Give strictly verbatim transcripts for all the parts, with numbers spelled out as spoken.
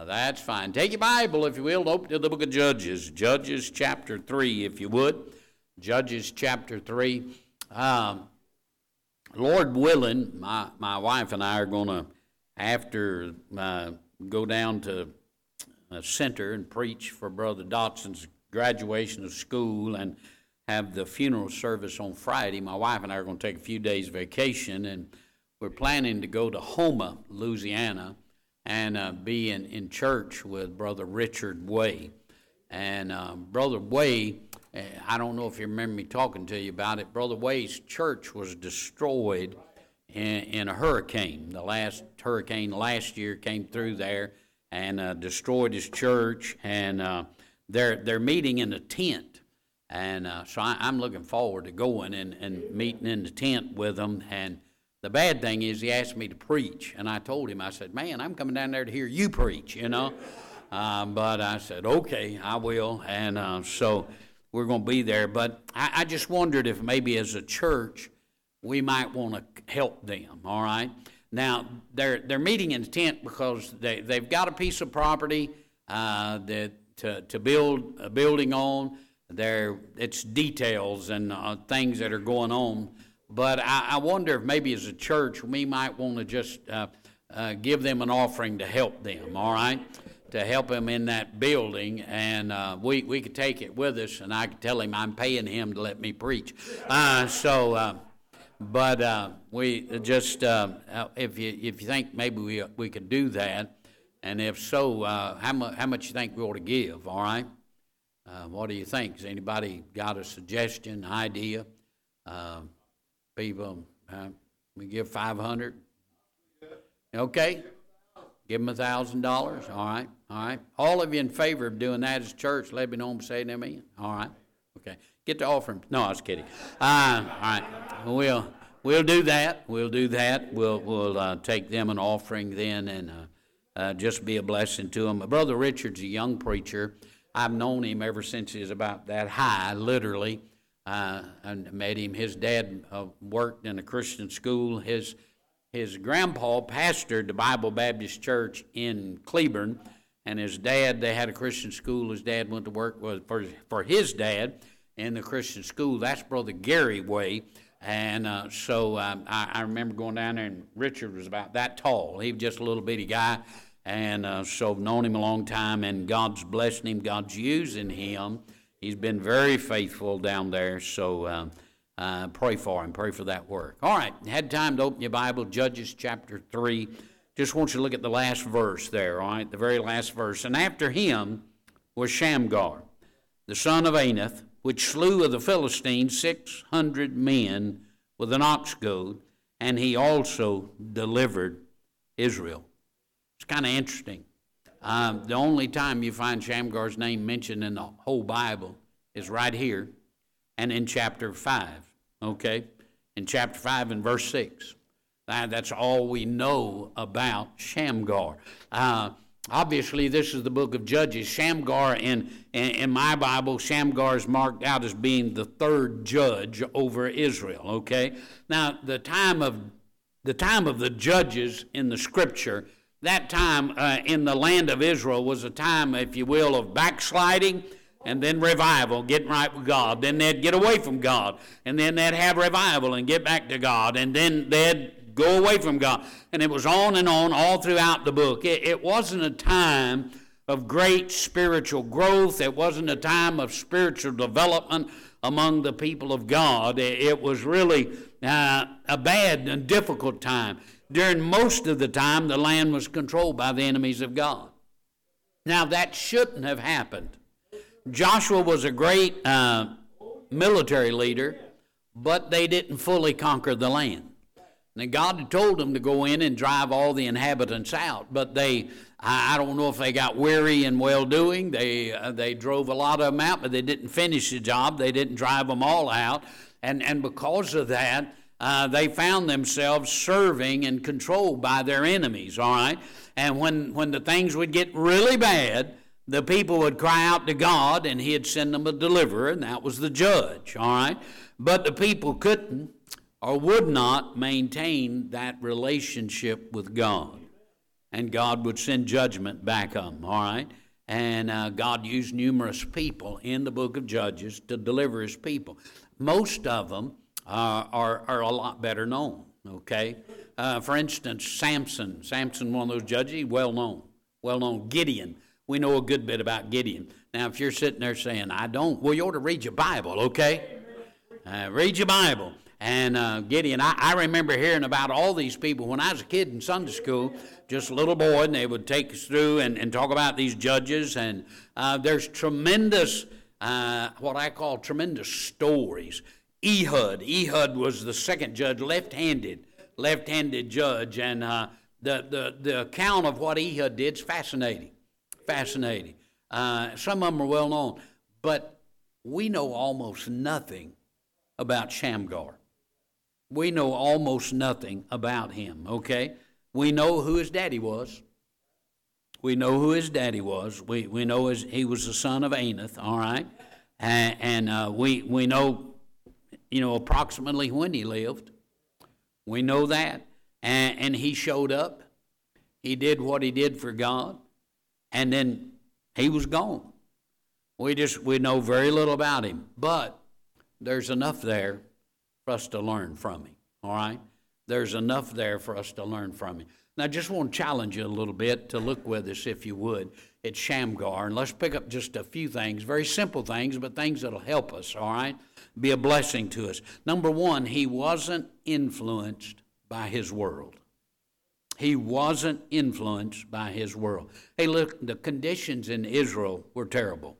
that's fine. Take your Bible, if you will, and open to the book of Judges. Judges chapter three, if you would. Judges chapter three. Um, Lord willing, my, my wife and I are going to, after, uh, go down to a center and preach for Brother Dotson's graduation of school and have the funeral service on Friday. My wife and I are going to take a few days vacation, and we're planning to go to Houma, Louisiana, and uh, be in, in church with Brother Richard Way. And uh, Brother Way, I don't know if you remember me talking to you about it, Brother Way's church was destroyed in, in a hurricane. The last hurricane last year came through there and uh, destroyed his church, and uh, they're, they're meeting in a tent. And uh, so I, I'm looking forward to going and, and meeting in the tent with them. And the bad thing is he asked me to preach, and I told him, I said, man, I'm coming down there to hear you preach, you know. Uh, but I said, okay, I will. And uh, so we're going to be there. But I, I just wondered if maybe as a church we might want to help them, all right? Now, they're they're meeting in the tent because they, they've got a piece of property uh, that to, to build a building on. There, it's details and uh, things that are going on. But I, I wonder if maybe as a church we might want to just uh, uh, give them an offering to help them, all right? To help them in that building, and uh, we, we could take it with us, and I could tell him I'm paying him to let me preach. Uh, so, uh, but uh, we just, uh, if you if you think maybe we we could do that, and if so, uh, how much how much you think we ought to give? All right, uh, what do you think? Has anybody got a suggestion, idea? Uh, people, uh, we give five hundred. Okay. Give them a thousand dollars. All right. All right. All of you in favor of doing that as a church, let me know and say amen. All right. Okay. Get the offering. No, I was kidding. Uh, all right. We'll we'll do that. We'll do that. We'll we'll uh, take them an offering then, and uh, uh, just be a blessing to them. Brother Richard's a young preacher. I've known him ever since he was about that high, literally. Uh, I met him. His dad uh, worked in a Christian school. His His grandpa pastored the Bible Baptist Church in Cleburne, and his dad, they had a Christian school. His dad went to work with, for, for his dad in the Christian school. That's Brother Gary Way. And uh, so um, I, I remember going down there, and Richard was about that tall. He was just a little bitty guy. And uh, so I've known him a long time, and God's blessing him. God's using him. He's been very faithful down there. So um, Uh, pray for him. Pray for that work. All right. Had time to open your Bible, Judges chapter three. Just want you to look at the last verse there, all right? The very last verse. And after him was Shamgar, the son of Anath, which slew of the Philistines six hundred men with an ox goad, and he also delivered Israel. It's kind of interesting. Um, the only time you find Shamgar's name mentioned in the whole Bible is right here and in chapter five. Okay, in chapter five and verse six. Uh, that's all we know about Shamgar. Uh, obviously, this is the book of Judges. Shamgar, in, in, in my Bible, Shamgar is marked out as being the third judge over Israel, okay? Now, the time of the time of the judges in the Scripture, that time uh, in the land of Israel was a time, if you will, of backsliding, and then revival, getting right with God. Then they'd get away from God. And then they'd have revival and get back to God. And then they'd go away from God. And it was on and on all throughout the book. It, it wasn't a time of great spiritual growth. It wasn't a time of spiritual development among the people of God. It, it was really uh, a bad and difficult time. During most of the time, the land was controlled by the enemies of God. Now, that shouldn't have happened. Joshua was a great uh, military leader, but they didn't fully conquer the land. Now, God had told them to go in and drive all the inhabitants out, but they, I, I don't know if they got weary in well-doing. They uh, they drove a lot of them out, but they didn't finish the job. They didn't drive them all out, and, and because of that, uh, they found themselves serving and controlled by their enemies, all right? And when, when the things would get really bad, the people would cry out to God, and he'd send them a deliverer, and that was the judge, all right? But the people couldn't or would not maintain that relationship with God. and God would send judgment back on them, all right? And uh, God used numerous people in the book of Judges to deliver his people. Most of them uh, are, are a lot better known, okay? Uh, for instance, Samson. Samson, one of those judges, he's well known, well known. Gideon, we know a good bit about Gideon. Now, if you're sitting there saying, I don't, well, you ought to read your Bible, okay? Uh, read your Bible. And uh, Gideon, I, I remember hearing about all these people when I was a kid in Sunday school, just a little boy, and they would take us through and, and talk about these judges. And uh, there's tremendous, uh, what I call tremendous stories. Ehud, Ehud was the second judge, left-handed, left-handed judge. And uh, the, the, the account of what Ehud did is fascinating, fascinating. Uh, some of them are well known, but we know almost nothing about Shamgar. We know almost nothing about him, okay? We know who his daddy was. We know who his daddy was. We we know his, he was the son of Anath, all right? And, and uh, we, we know, you know, approximately when he lived. We know that. And, and he showed up. He did what he did for God. And then he was gone. We just, we know very little about him. But there's enough there for us to learn from him, all right? There's enough there for us to learn from him. Now, I just want to challenge you a little bit to look with us, if you would, at Shamgar. And let's pick up just a few things, very simple things, but things that'll help us, all right? Be a blessing to us. Number one, he wasn't influenced by his world. He wasn't influenced by his world. Hey, look, the conditions in Israel were terrible.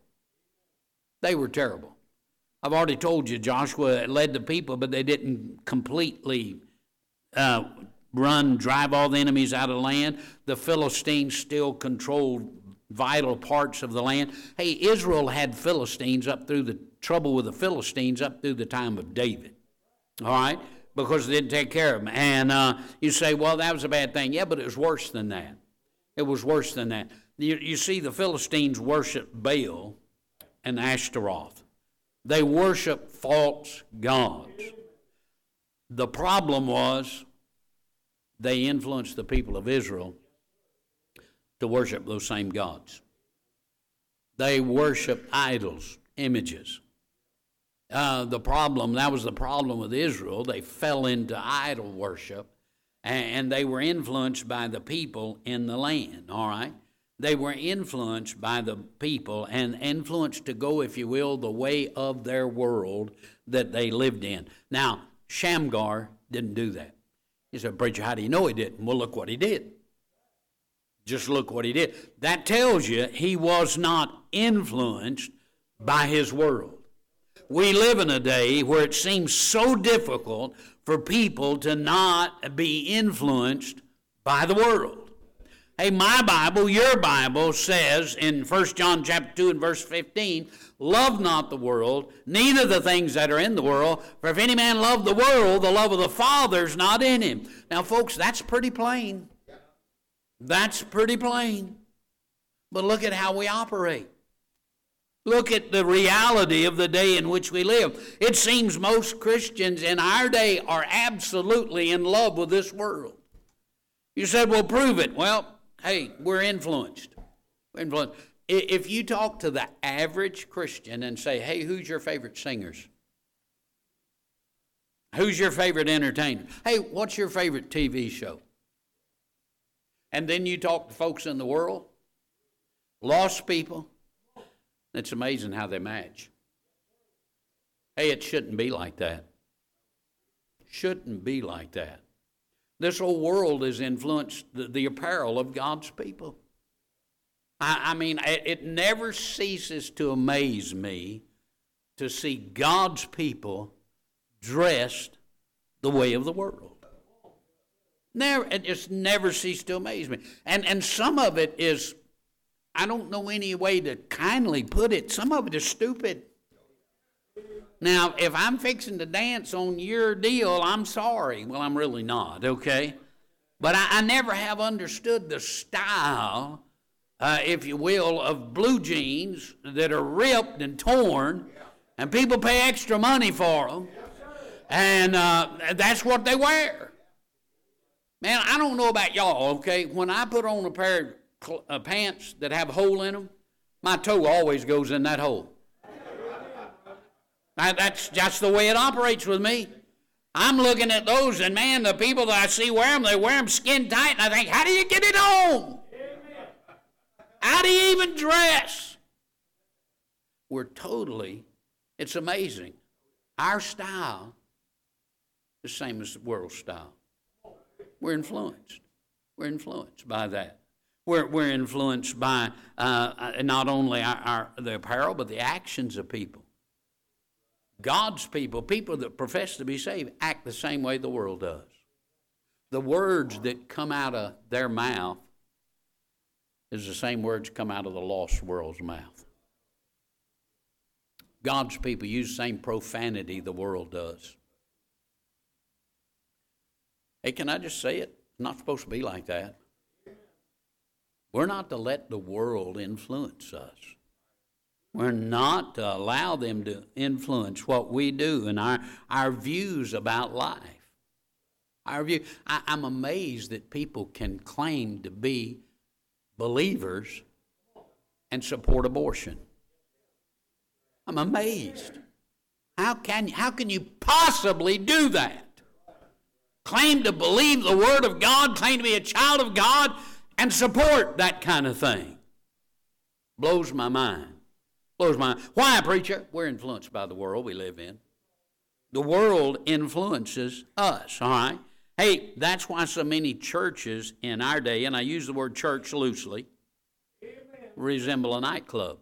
They were terrible. I've already told you Joshua led the people, but they didn't completely uh, run, drive all the enemies out of the land. The Philistines still controlled vital parts of the land. Hey, Israel had Philistines up through the trouble with the Philistines up through the time of David, all right, because they didn't take care of them. And uh, you say, well, that was a bad thing. Yeah, but it was worse than that. It was worse than that. You, you see, the Philistines worshiped Baal and Ashtaroth. They worship false gods. The problem was they influenced the people of Israel to worship those same gods. They worshiped idols, images. Uh, the problem, that was the problem with Israel. They fell into idol worship, and, and they were influenced by the people in the land, all right? They were influenced by the people and influenced to go, if you will, the way of their world that they lived in. Now, Shamgar didn't do that. He said, preacher, how do you know he didn't? Well, look what he did. Just look what he did. That tells you he was not influenced by his world. We live in a day where it seems so difficult for people to not be influenced by the world. Hey, my Bible, your Bible says in First John chapter two and verse fifteen, love not the world, neither the things that are in the world, for if any man love the world, the love of the Father's not in him. Now, folks, that's pretty plain. That's pretty plain. But look at how we operate. Look at the reality of the day in which we live. It seems most Christians in our day are absolutely in love with this world. You said, well, prove it. Well, hey, we're influenced. We're influenced. If you talk to the average Christian and say, hey, who's your favorite singers? Who's your favorite entertainer? Hey, what's your favorite T V show? And then you talk to folks in the world, lost people. It's amazing how they match. Hey, it shouldn't be like that. Shouldn't be like that. This whole world has influenced the, the apparel of God's people. I, I mean, it, it never ceases to amaze me to see God's people dressed the way of the world. Never, it just never ceases to amaze me. And, and some of it is, I don't know any way to kindly put it, some of it is stupid. Now, if I'm fixing to dance on your deal, I'm sorry. Well, I'm really not, okay? But I, I never have understood the style, uh, if you will, of blue jeans that are ripped and torn, and people pay extra money for them, and uh, that's what they wear. Man, I don't know about y'all, okay? When I put on a pair of cl- uh, pants that have a hole in them, my toe always goes in that hole. I, that's just the way it operates with me. I'm looking at those, and man, the people that I see wear them, they wear them skin tight, and I think, how do you get it on? How do you even dress? We're totally, it's amazing. Our style is the same as the world's style. We're influenced. We're influenced by that. We're, we're influenced by uh, not only our, our, the apparel, but the actions of people. God's people, people that profess to be saved, act the same way the world does. The words that come out of their mouth is the same words come out of the lost world's mouth. God's people use the same profanity the world does. Hey, can I just say it? It's not supposed to be like that. We're not to let the world influence us. We're not to allow them to influence what we do and our, our views about life. Our view. I, I'm amazed that people can claim to be believers and support abortion. I'm amazed. How can, how can you possibly do that? Claim to believe the Word of God, claim to be a child of God, and support that kind of thing. Blows my mind. Blows my mind. Why, preacher? We're influenced by the world we live in. The world influences us, all right? Hey, that's why so many churches in our day, and I use the word church loosely, resemble a nightclub.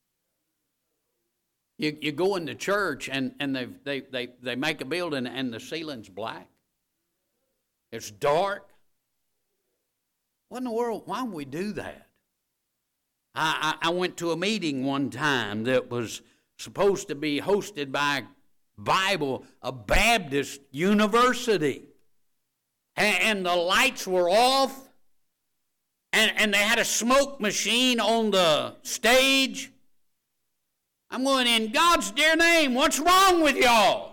You, you go into church, and, and they, they, they, they make a building, and the ceiling's black. It's dark. What in the world? Why would we do that? I, I, I went to a meeting one time that was supposed to be hosted by Bible, a Baptist university. And, and the lights were off. And, and they had a smoke machine on the stage. I'm going, in God's dear name, what's wrong with y'all?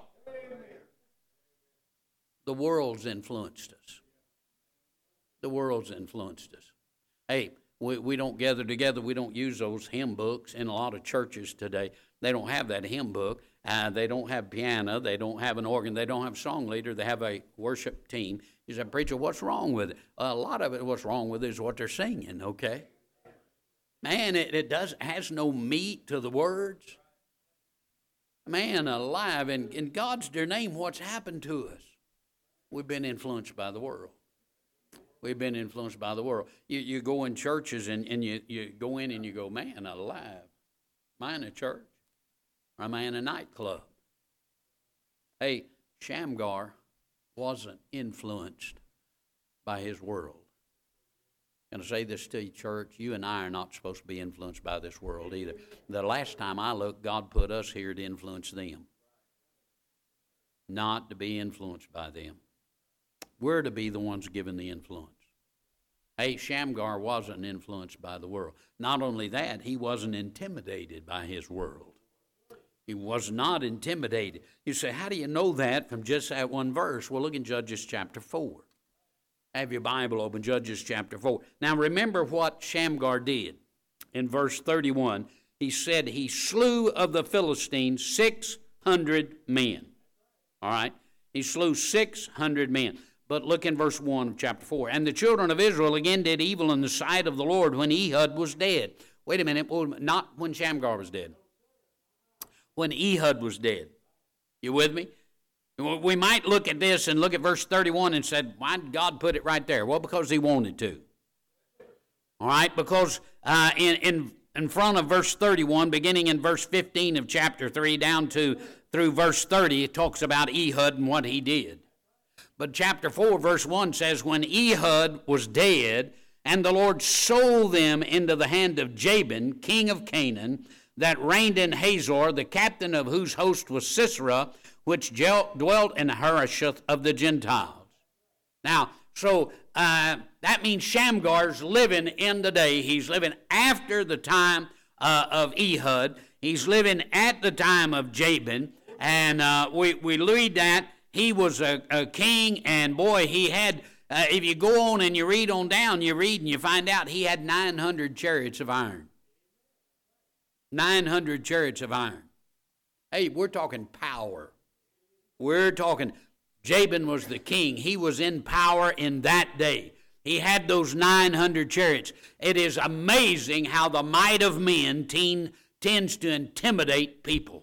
The world's influenced us. The world's influenced us. Hey, we, we don't gather together. We don't use those hymn books in a lot of churches today. They don't have that hymn book. Uh, they don't have piano. They don't have an organ. They don't have a song leader. They have a worship team. You say, preacher, what's wrong with it? Uh, a lot of it, what's wrong with it is what they're singing, okay? Man, it, it does has no meat to the words. Man alive, in, in God's dear name, what's happened to us? We've been influenced by the world. We've been influenced by the world. You, you go in churches and, and you, you go in and you go, man alive. Am I in a church? Or am I in a nightclub? Hey, Shamgar wasn't influenced by his world. I'm going to say this to you, church. You and I are not supposed to be influenced by this world either. The last time I looked, God put us here to influence them, not to be influenced by them. We're to be the ones given the influence. Hey, Shamgar wasn't influenced by the world. Not only that, he wasn't intimidated by his world. He was not intimidated. You say, how do you know that from just that one verse? Well, look in Judges chapter four. Have your Bible open, Judges chapter four. Now remember what Shamgar did. In verse thirty-one, he said he slew of the Philistines six hundred men. All right? He slew six hundred men. But look in verse one of chapter four. And the children of Israel again did evil in the sight of the Lord when Ehud was dead. Wait a minute, not when Shamgar was dead. When Ehud was dead. You with me? We might look at this and look at verse thirty-one and said, why did God put it right there? Well, because he wanted to. All right, because uh, in, in, in front of verse thirty-one, beginning in verse fifteen of chapter three down to through verse thirty, it talks about Ehud and what he did. But chapter four, verse one says, when Ehud was dead, and the Lord sold them into the hand of Jabin, king of Canaan, that reigned in Hazor, the captain of whose host was Sisera, which dwelt in Harosheth of the Gentiles. Now, so uh, that means Shamgar's living in the day. He's living after the time uh, of Ehud. He's living at the time of Jabin. And uh, we, we read that he was a, a king, and boy, he had uh, if you go on and you read on down, you read and you find out he had nine hundred chariots of iron. nine hundred chariots of iron. Hey, we're talking power. We're talking, Jabin was the king. He was in power in that day. He had those nine hundred chariots. It is amazing how the might of men teen, tends to intimidate people.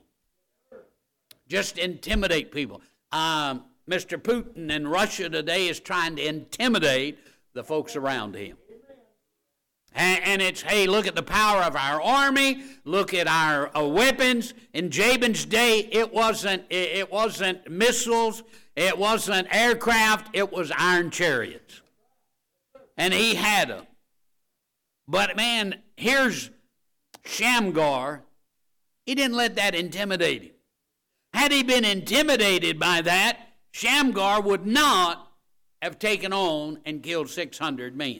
Just intimidate people. Um, Mister Putin in Russia today is trying to intimidate the folks around him. And, and it's, hey, look at the power of our army. Look at our uh, weapons. In Jabin's day, it wasn't, it, it wasn't missiles. It wasn't aircraft. It was iron chariots. And he had them. But man, here's Shamgar. He didn't let that intimidate him. Had he been intimidated by that, Shamgar would not have taken on and killed six hundred men.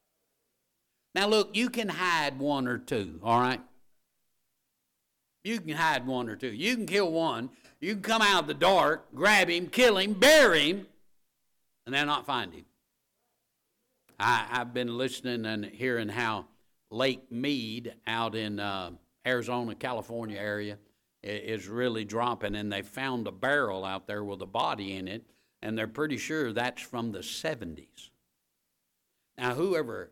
Now look, you can hide one or two, all right? You can hide one or two. You can kill one. You can come out of the dark, grab him, kill him, bury him, and then not find him. I, I've been listening and hearing how Lake Mead out in uh, Arizona, California area is really dropping, and they found a barrel out there with a body in it, and they're pretty sure that's from the seventies. Now, whoever,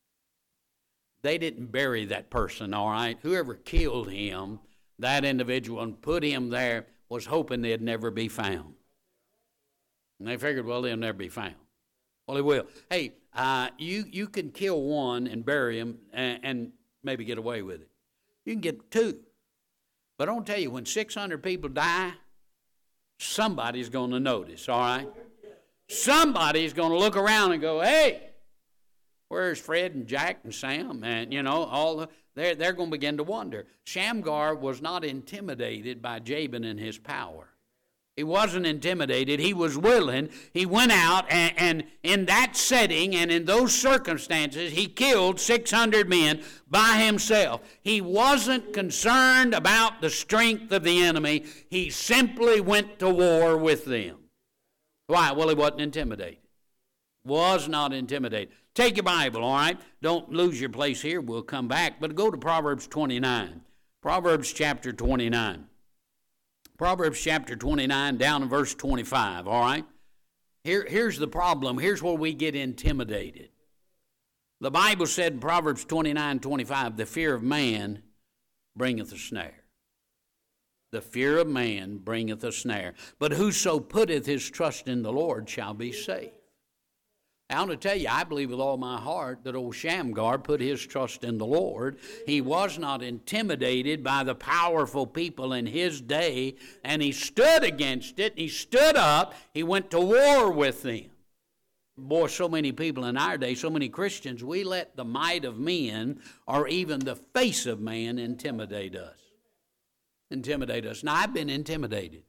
they didn't bury that person, all right? Whoever killed him, that individual, and put him there was hoping they'd never be found. And they figured, well, they'll never be found. Well, he will. Hey, uh, you, you can kill one and bury him and, and maybe get away with it. You can get two. But I don't tell you, when six hundred people die, somebody's going to notice, all right? Somebody's going to look around and go, hey, where's Fred and Jack and Sam? And, you know, all the, they're, they're going to begin to wonder. Shamgar was not intimidated by Jabin and his power. He wasn't intimidated. He was willing. He went out, and, and in that setting and in those circumstances, he killed six hundred men by himself. He wasn't concerned about the strength of the enemy. He simply went to war with them. Why? Well, he wasn't intimidated. Was not intimidated. Take your Bible, all right? Don't lose your place here. We'll come back. But go to Proverbs twenty-nine. Proverbs chapter twenty-nine. Proverbs chapter twenty-nine, down in verse twenty-five, all right? Here, here's the problem. Here's where we get intimidated. The Bible said in Proverbs twenty-nine, twenty-five, the fear of man bringeth a snare. The fear of man bringeth a snare. But whoso putteth his trust in the Lord shall be saved. I want to tell you, I believe with all my heart that old Shamgar put his trust in the Lord. He was not intimidated by the powerful people in his day, and he stood against it. He stood up. He went to war with them. Boy, so many people in our day, so many Christians, we let the might of men or even the face of man intimidate us. Intimidate us. Now, I've been intimidated.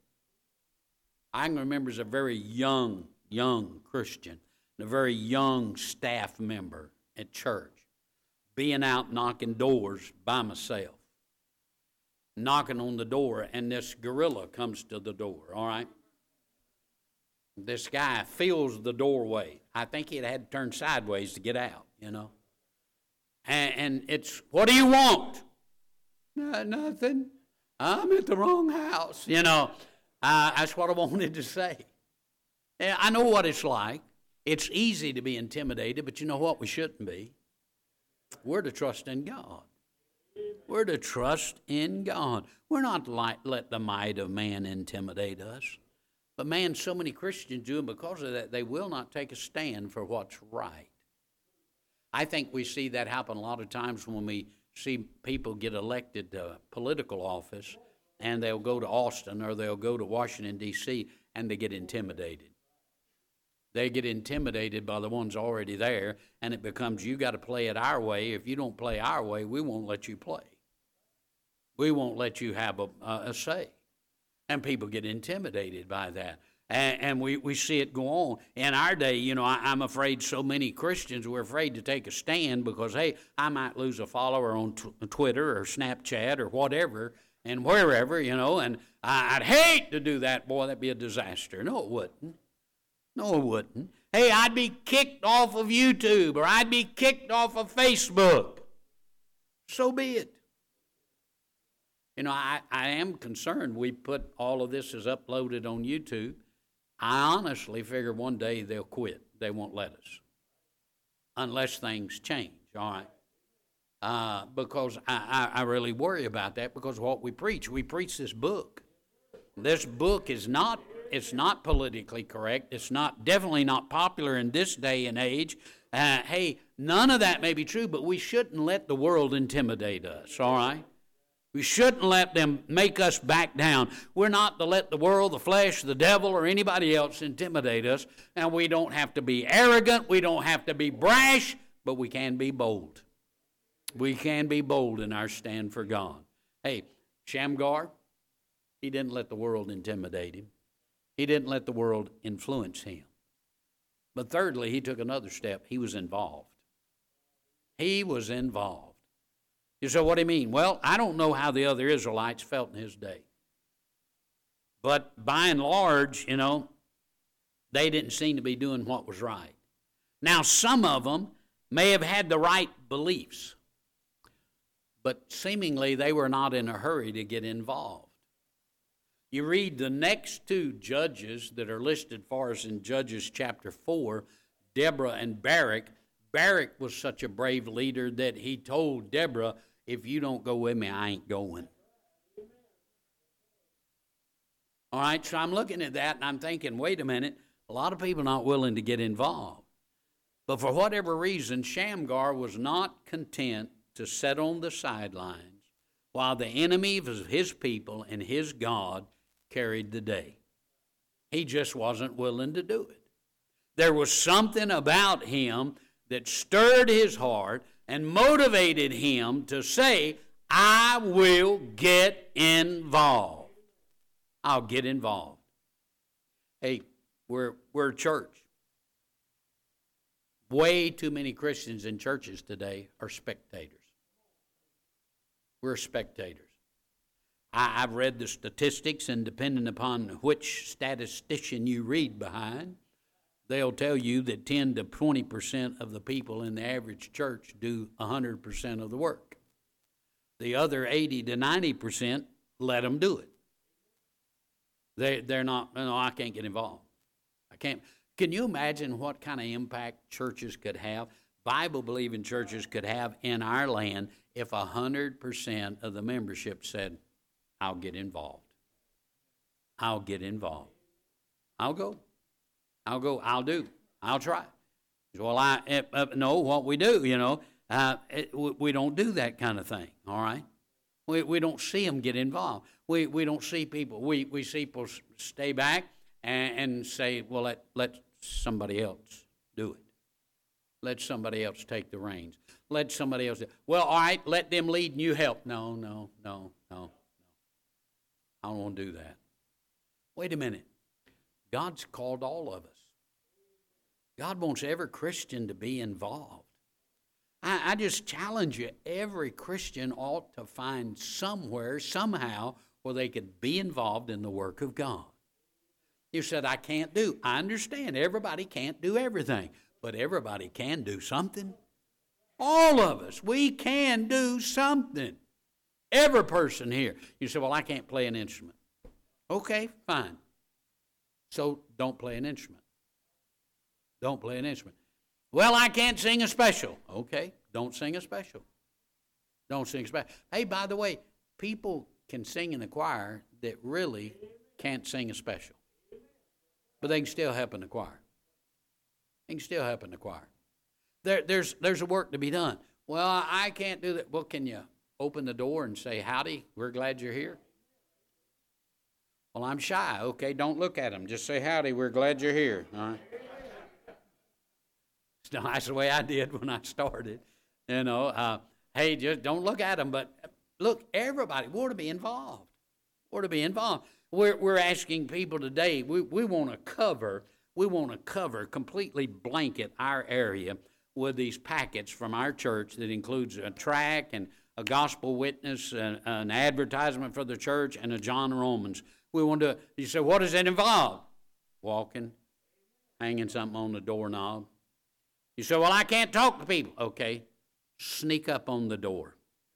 I can remember as a very young, young Christian, a very young staff member at church, being out knocking doors by myself, knocking on the door, and this gorilla comes to the door, all right? This guy fills the doorway. I think he'd had to turn sideways to get out, you know. And, and it's, what do you want? No, nothing. I'm at the wrong house, you know. Uh, that's what I wanted to say. Yeah, I know what it's like. It's easy to be intimidated, but you know what? We shouldn't be. We're to trust in God. We're to trust in God. We're not to like, let the might of man intimidate us. But man, so many Christians do, and because of that, they will not take a stand for what's right. I think we see that happen a lot of times when we see people get elected to political office, and they'll go to Austin or they'll go to Washington, D C, and they get intimidated. They get intimidated by the ones already there, and it becomes, you got to play it our way. If you don't play our way, we won't let you play. We won't let you have a, a say. And people get intimidated by that. And, and we, we see it go on. In our day, you know, I, I'm afraid so many Christians were afraid to take a stand because, hey, I might lose a follower on t- Twitter or Snapchat or whatever and wherever, you know, and I, I'd hate to do that. Boy, that'd be a disaster. No, it wouldn't. No, it wouldn't. Hey, I'd be kicked off of YouTube or I'd be kicked off of Facebook. So be it. You know, I, I am concerned we put all of this as uploaded on YouTube. I honestly figure one day they'll quit. They won't let us. Unless things change, all right? Uh, because I, I, I really worry about that because of what we preach. We preach this book. This book is not, it's not politically correct. It's not, definitely not popular in this day and age. Uh, hey, none of that may be true, but we shouldn't let the world intimidate us, all right? We shouldn't let them make us back down. We're not to let the world, the flesh, the devil, or anybody else intimidate us. And we don't have to be arrogant. We don't have to be brash, but we can be bold. We can be bold in our stand for God. Hey, Shamgar, he didn't let the world intimidate him. He didn't let the world influence him. But thirdly, he took another step. He was involved. He was involved. You say, what do you mean? Well, I don't know how the other Israelites felt in his day. But by and large, you know, they didn't seem to be doing what was right. Now, some of them may have had the right beliefs, but seemingly they were not in a hurry to get involved. You read the next two judges that are listed for us in Judges chapter four, Deborah and Barak. Barak was such a brave leader that he told Deborah, if you don't go with me, I ain't going. All right, so I'm looking at that and I'm thinking, wait a minute, a lot of people not willing to get involved. But for whatever reason, Shamgar was not content to sit on the sidelines while the enemy of his people and his God carried the day. He just wasn't willing to do it. There was something about him that stirred his heart and motivated him to say, I will get involved. I'll get involved. Hey, we're, we're a church. Way too many Christians in churches today are spectators. We're spectators. I, I've read the statistics, and depending upon which statistician you read behind, they'll tell you that ten to twenty percent of the people in the average church do one hundred percent of the work. The other eighty to ninety percent, let them do it. They, they're not, no, I can't get involved. I can't. Can you imagine what kind of impact churches could have, Bible-believing churches could have in our land if one hundred percent of the membership said, I'll get involved. I'll get involved. I'll go. I'll go, I'll do, I'll try. Well, I uh, know what we do, you know. Uh, it, we don't do that kind of thing, all right? We we don't see them get involved. We we don't see people, we, we see people stay back and, and say, well, let, let somebody else do it. Let somebody else take the reins. Let somebody else do it. Well, all right, let them lead and you help. No, no, no, no, no. I don't want to do that. Wait a minute. God's called all of us. God wants every Christian to be involved. I, I just challenge you, every Christian ought to find somewhere, somehow, where they could be involved in the work of God. You said, I can't do. I understand, everybody can't do everything, but everybody can do something. All of us, we can do something. Every person here. You say, well, I can't play an instrument. Okay, fine. So don't play an instrument. Don't play an instrument. Well, I can't sing a special. Okay, don't sing a special. Don't sing a special. Hey, by the way, people can sing in the choir that really can't sing a special. But they can still help in the choir. They can still help in the choir. There, there's, there's a work to be done. Well, I can't do that. Well, can you open the door and say, howdy, we're glad you're here? Well, I'm shy. Okay, don't look at them. Just say, howdy, we're glad you're here. All right. No, that's the way I did when I started. You know, uh, hey, just don't look at them. But look, everybody, we're to be involved. We're to be involved. We're, we're asking people today, we, we want to cover, we want to cover, completely blanket our area with these packets from our church that includes a tract and a gospel witness, an, an advertisement for the church, and a John Romans. We want to, you say, what does that involve? Walking hanging something on the doorknob. You say, well, I can't talk to people. Okay, sneak up on the door.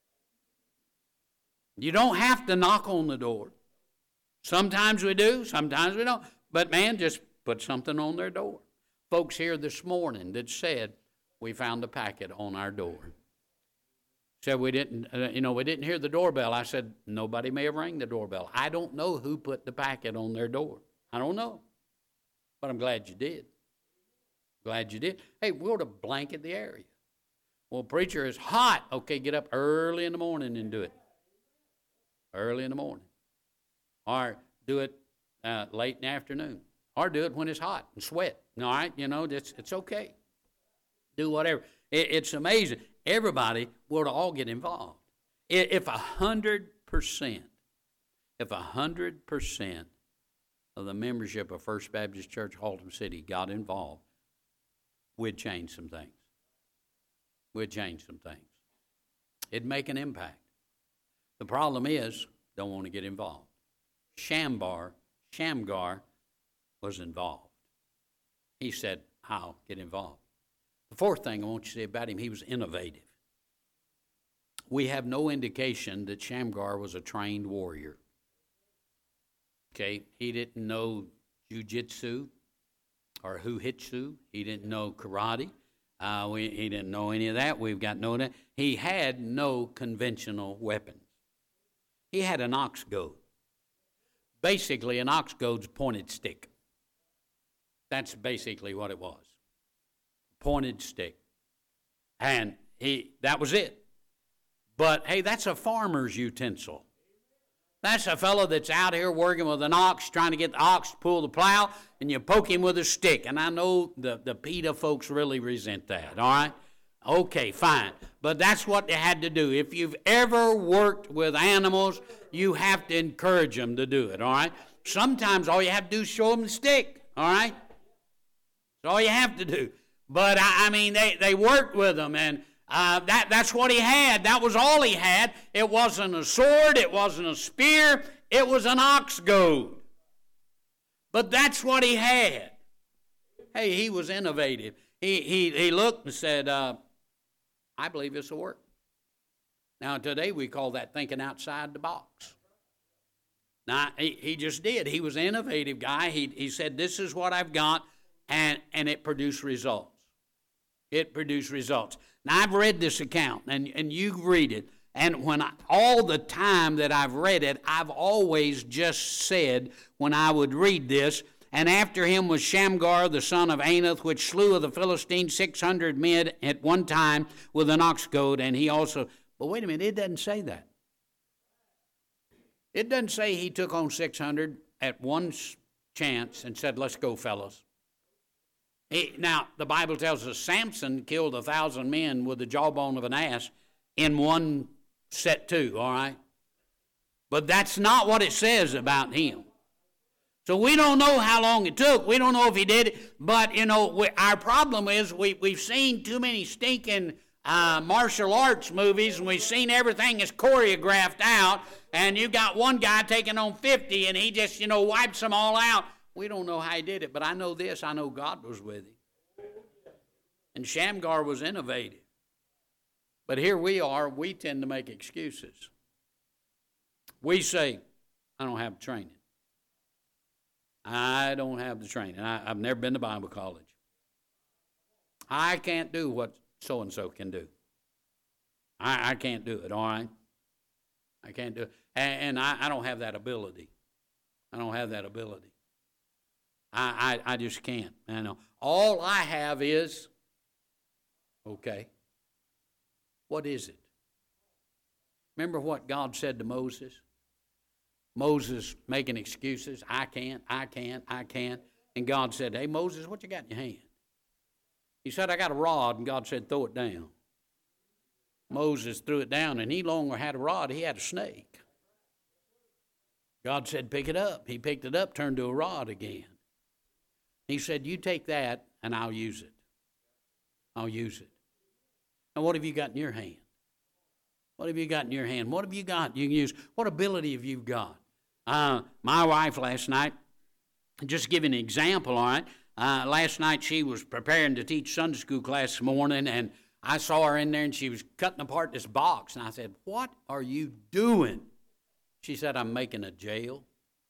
You don't have to knock on the door. Sometimes we do, sometimes we don't. But man, just put something on their door. Folks here this morning that said, we found a packet on our door. Said we didn't, uh, you know, we didn't hear the doorbell. I said, nobody may have rang the doorbell. I don't know who put the packet on their door. I don't know. But I'm glad you did. Glad you did. Hey, we ought to blanket the area. Well, preacher, it's hot. Okay, get up early in the morning and do it. Early in the morning. Or do it uh, late in the afternoon. Or do it when it's hot and sweat. All right, you know, it's, it's okay. Do whatever. It, it's amazing. Everybody will all get involved. If a hundred percent, if a hundred percent of the membership of First Baptist Church Haltom City got involved, we'd change some things. We'd change some things. It'd make an impact. The problem is, don't want to get involved. Shamgar, Shamgar was involved. He said, I'll get involved. The fourth thing I want you to say about him, he was innovative. We have no indication that Shamgar was a trained warrior. Okay, he didn't know jiu-jitsu or hu-hitsu. He didn't know karate. Uh, we, he didn't know any of that. We've got no that. He had no conventional weapons. He had an ox goad. Basically, an ox goad's a pointed stick. That's basically what it was. Pointed stick. And he that was it. But, hey, that's a farmer's utensil. That's a fellow that's out here working with an ox, trying to get the ox to pull the plow, and you poke him with a stick. And I know the, the PETA folks really resent that, all right? Okay, fine. But that's what they had to do. If you've ever worked with animals, you have to encourage them to do it, all right? Sometimes all you have to do is show them the stick, all right? That's all you have to do. But, I, I mean, they, they worked with them, and uh, that, that's what he had. That was all he had. It wasn't a sword. It wasn't a spear. It was an ox goad. But that's what he had. Hey, he was innovative. He, he, he looked and said, uh, I believe this will work. Now, today we call that thinking outside the box. Now, he, he just did. He was an innovative guy. He, he said, this is what I've got, and, and it produced results. It produced results. Now, I've read this account, and, and you read it, and when I, all the time that I've read it, I've always just said when I would read this, and after him was Shamgar, the son of Anath, which slew of the Philistines six hundred men at one time with an ox goad, and he also, but wait a minute, it doesn't say that. It doesn't say he took on six hundred at one chance and said, let's go, fellas. He, now, the Bible tells us Samson killed a thousand men with the jawbone of an ass in one set too, all right? But that's not what it says about him. So we don't know how long it took. We don't know if he did it. But, you know, we, our problem is we, we've seen too many stinking uh, martial arts movies, and we've seen everything is choreographed out, and you got one guy taking on fifty, and he just, you know, wipes them all out. We don't know how he did it, but I know this. I know God was with him. And Shamgar was innovative. But here we are, we tend to make excuses. We say, I don't have training. I don't have the training. I, I've never been to Bible college. I can't do what so-and-so can do. I, I can't do it, all right? I can't do it. And, and I, I don't have that ability. I don't have that ability. I, I, I just can't. I know. All I have is, okay, what is it? Remember what God said to Moses? Moses making excuses. I can't, I can't, I can't. And God said, hey, Moses, what you got in your hand? He said, I got a rod. And God said, throw it down. Moses threw it down, and he no longer had a rod. He had a snake. God said, pick it up. He picked it up, turned to a rod again. He said, you take that, and I'll use it. I'll use it. Now, what have you got in your hand? What have you got in your hand? What have you got you can use? What ability have you got? Uh, my wife last night, just give an example, all right, uh, last night she was preparing to teach Sunday school class this morning, and I saw her in there, and she was cutting apart this box. And I said, "What are you doing?" She said, "I'm making a jail."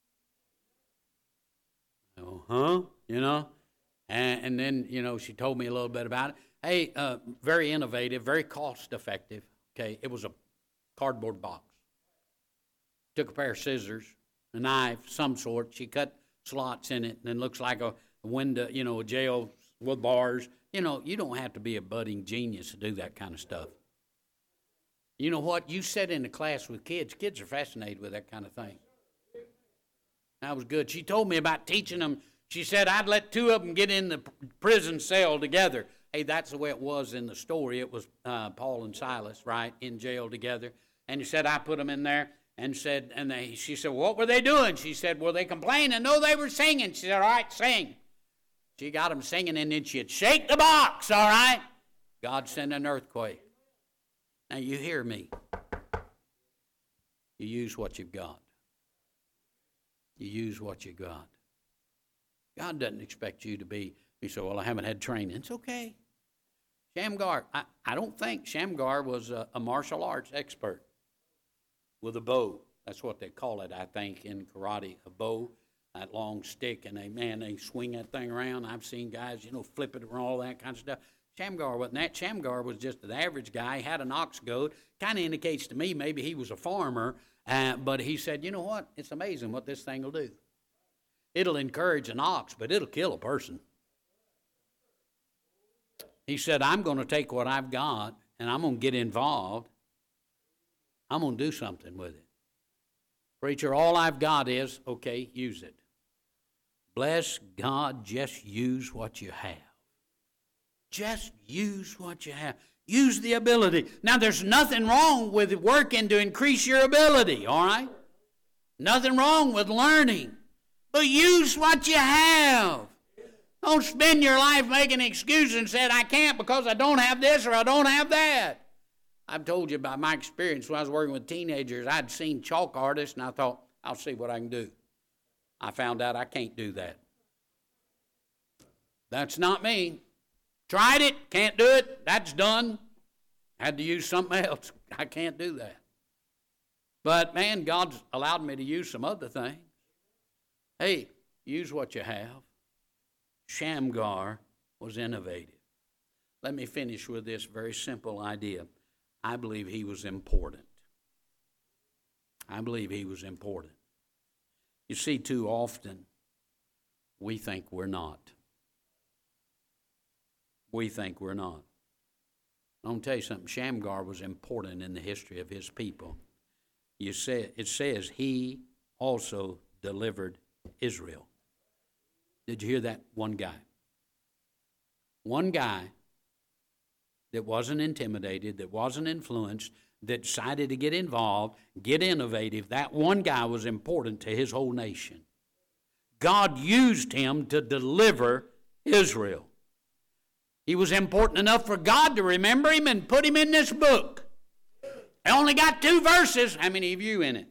Oh, huh? You know? And, and then, you know, she told me a little bit about it. Hey, uh, very innovative, very cost-effective. Okay, it was a cardboard box. Took a pair of scissors, a knife, some sort. She cut slots in it, and it looks like a window, you know, a jail with bars. You know, you don't have to be a budding genius to do that kind of stuff. You know what? You sit in a class with kids. Kids are fascinated with that kind of thing. That was good. She told me about teaching them. She said, I'd let two of them get in the prison cell together. Hey, that's the way it was in the story. It was uh, Paul and Silas, right, in jail together. And he said, I put them in there. And said, and they, she said, what were they doing? She said, were they complaining? No, they were singing. She said, all right, sing. She got them singing, and then she'd shake the box, all right? God sent an earthquake. Now, you hear me. You use what you've got. You use what you got. God doesn't expect you to be, you say, well, I haven't had training. It's okay. Shamgar, I, I don't think Shamgar was a, a martial arts expert with a bow. That's what they call it, I think, in karate, a bow, that long stick, and they, man, they swing that thing around. I've seen guys, you know, flip it around, all that kind of stuff. Shamgar wasn't that. Shamgar was just an average guy. He had an ox goad. Kind of indicates to me maybe he was a farmer, uh, but he said, you know what? It's amazing what this thing will do. It'll encourage an ox, but it'll kill a person. He said, I'm going to take what I've got, and I'm going to get involved. I'm going to do something with it. Preacher, all I've got is, okay, use it. Bless God, just use what you have. Just use what you have. Use the ability. Now, there's nothing wrong with working to increase your ability, all right? Nothing wrong with learning. But use what you have. Don't spend your life making excuses and saying, I can't because I don't have this or I don't have that. I've told you about my experience when I was working with teenagers. I'd seen chalk artists, and I thought, I'll see what I can do. I found out I can't do that. That's not me. Tried it, can't do it, that's done. Had to use something else. I can't do that. But, man, God's allowed me to use some other things. Hey, use what you have. Shamgar was innovative. Let me finish with this very simple idea. I believe he was important. I believe he was important. You see, too often, we think we're not. We think we're not. I'm going to tell you something. Shamgar was important in the history of his people. You say, it says he also delivered Israel. Did you hear that? One guy. One guy that wasn't intimidated, that wasn't influenced, that decided to get involved, get innovative. That one guy was important to his whole nation. God used him to deliver Israel. He was important enough for God to remember him and put him in this book. I only got two verses. How many of you in it?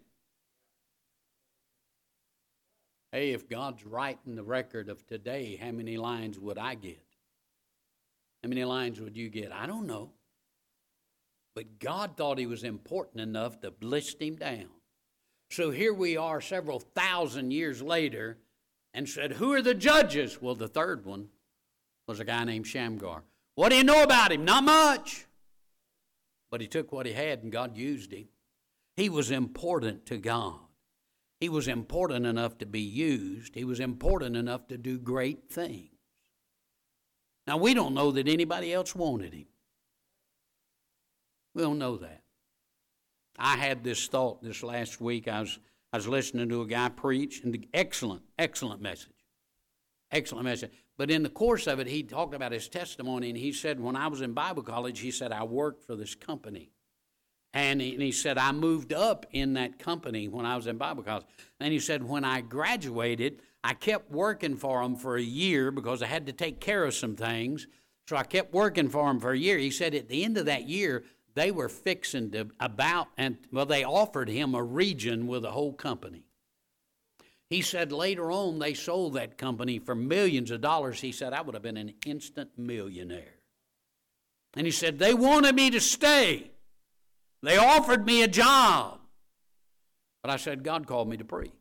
Hey, if God's writing the record of today, how many lines would I get? How many lines would you get? I don't know. But God thought he was important enough to list him down. So here we are several thousand years later and said, who are the judges? Well, the third one was a guy named Shamgar. What do you know about him? Not much. But he took what he had and God used him. He was important to God. He was important enough to be used. He was important enough to do great things. Now, we don't know that anybody else wanted him. We don't know that. I had this thought this last week. I was, I was listening to a guy preach, and excellent, excellent message. Excellent message. But in the course of it, he talked about his testimony, and he said, when I was in Bible college, he said, I worked for this company. And he, and he said, I moved up in that company when I was in Bible college. And he said, when I graduated, I kept working for them for a year because I had to take care of some things. So I kept working for them for a year. He said at the end of that year, they were fixing to about, and well, they offered him a region with a whole company. He said later on they sold that company for millions of dollars. He said, I would have been an instant millionaire. And he said, they wanted me to stay. They offered me a job. But I said, God called me to preach.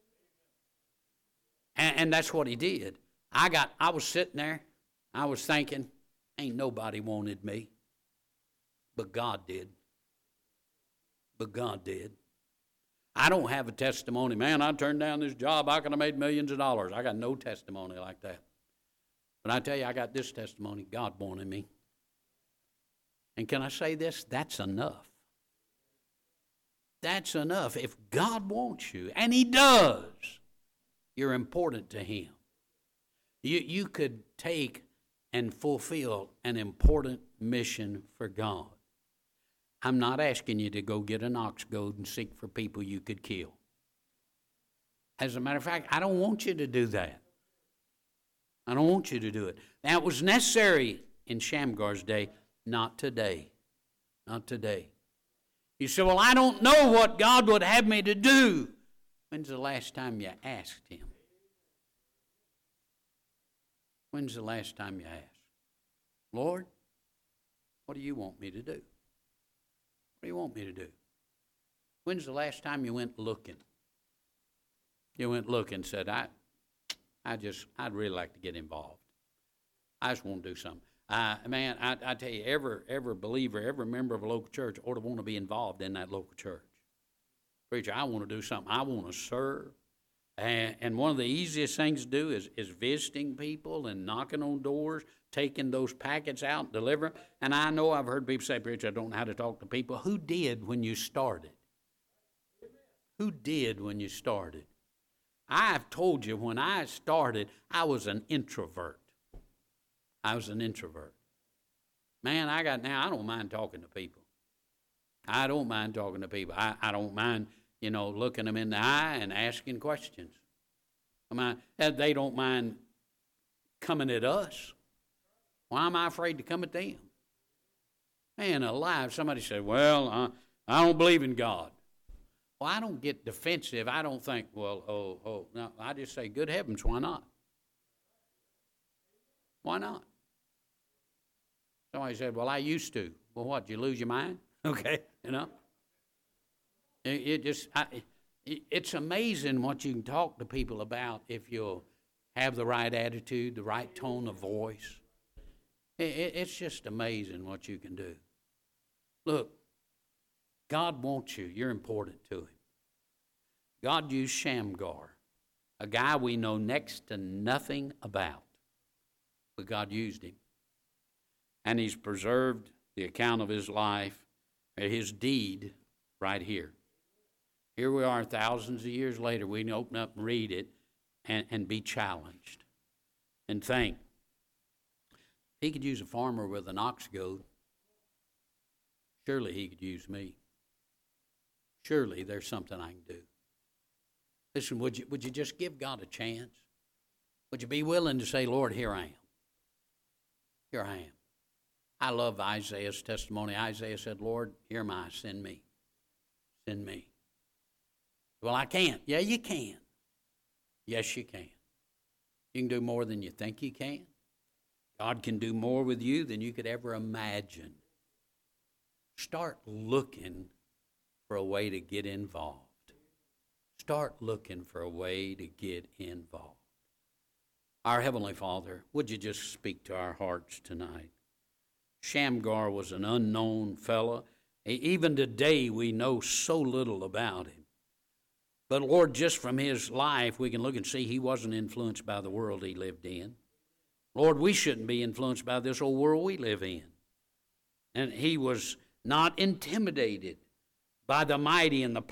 And, and that's what he did. I got, I was sitting there. I was thinking, ain't nobody wanted me. But God did. But God did. I don't have a testimony. Man, I turned down this job. I could have made millions of dollars. I got no testimony like that. But I tell you, I got this testimony. God wanted me. And can I say this? That's enough. That's enough. If God wants you, and he does, you're important to him. You, you could take and fulfill an important mission for God. I'm not asking you to go get an ox goad and seek for people you could kill. As a matter of fact, I don't want you to do that. I don't want you to do it. Now, it was necessary in Shamgar's day, not today. Not today. You say, well, I don't know what God would have me to do. When's the last time you asked him? When's the last time you asked? Lord, what do you want me to do? What do you want me to do? When's the last time you went looking? You went looking and said, I, I just, I'd really like to get involved. I just want to do something. Uh, man, I, I tell you, every, every believer, every member of a local church ought to want to be involved in that local church. Preacher, I want to do something. I want to serve. And, and one of the easiest things to do is, is visiting people and knocking on doors, taking those packets out and delivering. And I know I've heard people say, Preacher, I don't know how to talk to people. Who did when you started? Who did when you started? I've told you, when I started, I was an introvert. I was an introvert. Man, I got now, I don't mind talking to people. I don't mind talking to people. I, I don't mind, you know, looking them in the eye and asking questions. I mean, they don't mind coming at us. Why am I afraid to come at them? Man, alive, somebody said, well, uh, I don't believe in God. Well, I don't get defensive. I don't think, well, oh, oh, no. I just say, good heavens, why not? Why not? Somebody said, well, I used to. Well, what, did you lose your mind? Okay, you know. It, it just, I, it, it's amazing what you can talk to people about if you'll have the right attitude, the right tone of voice. It, it, it's just amazing what you can do. Look, God wants you. You're important to him. God used Shamgar, a guy we know next to nothing about, but God used him. And he's preserved the account of his life, his deed, right here. Here we are thousands of years later. We can open up and read it and, and be challenged and think. He could use a farmer with an ox goad. Surely he could use me. Surely there's something I can do. Listen, would you, would you just give God a chance? Would you be willing to say, Lord, here I am. Here I am. I love Isaiah's testimony. Isaiah said, Lord, here am I, send me. Send me. Well, I can't. Yeah, you can. Yes, you can. You can do more than you think you can. God can do more with you than you could ever imagine. Start looking for a way to get involved. Start looking for a way to get involved. Our Heavenly Father, would you just speak to our hearts tonight? Shamgar was an unknown fellow. Even today, we know so little about him. But Lord, just from his life, we can look and see he wasn't influenced by the world he lived in. Lord, we shouldn't be influenced by this old world we live in. And he was not intimidated by the mighty and the